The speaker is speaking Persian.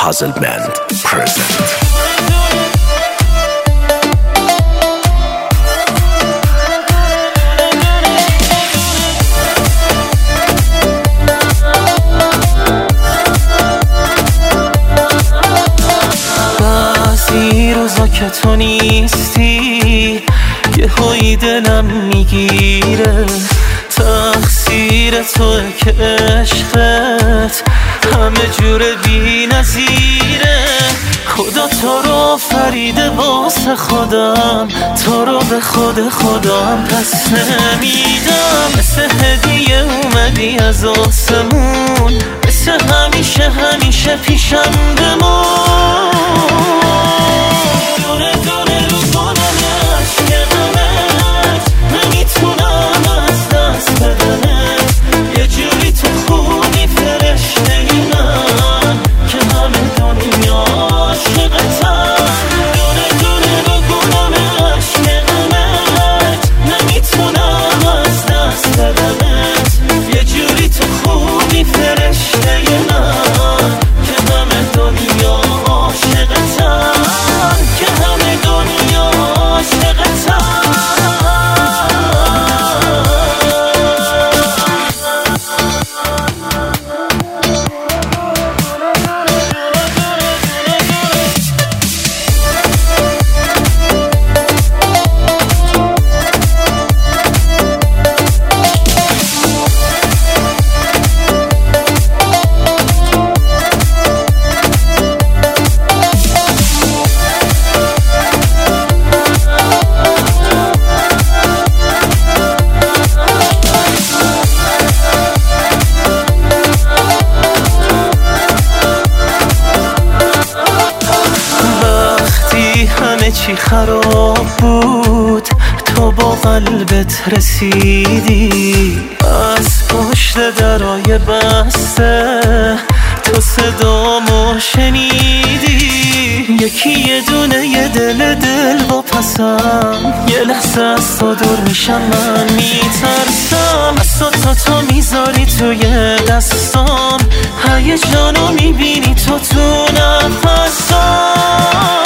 Puzzle Band present. بعضی روزا که تو نیستی یه هایی دلم میگیره، تقصیر توه که عشقت همه جور بی نظیره. خدا تو رو آفریده واسه خودم، تو رو به خودم پس نمیدم. مثل هدیه اومدی از آسمون، مثل همیشه پیشم بمون. دونه دونه رو کنم عشقمت، نمیتونم از دست بدنت. یه جوری تو خونی فرشته من که همه دنیا عاشقتم. دونه دونه رو کنم عشقمت، نمیتونم از دست بدنت. یه جوری تو خونی فرشته من که همه دنیا عاشقتم، که همه دنیا عاشقتم. همه چی خراب بود تو با قلبت رسیدی، از پشت درای بسته تو صدامو شنیدی. یکی یه دونه یه دل با پسم، یه لحظه از تو دور میشم من میترسم. از تو میذاری توی دستام، هیجانو میبینی تو نفسام.